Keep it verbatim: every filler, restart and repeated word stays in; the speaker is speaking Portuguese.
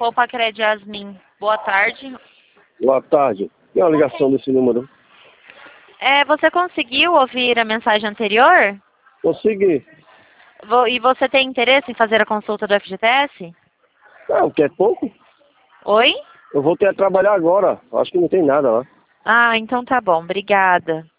Pô, Pacred Yasmin. Boa tarde. Boa tarde. Tem uma ligação desse número? É, você conseguiu ouvir a mensagem anterior? Consegui. Vo- E você tem interesse em fazer a consulta do F G T S? Não, quer pouco? Oi? Eu voltei a trabalhar agora. Acho que não tem nada lá. Ah, então tá bom. Obrigada.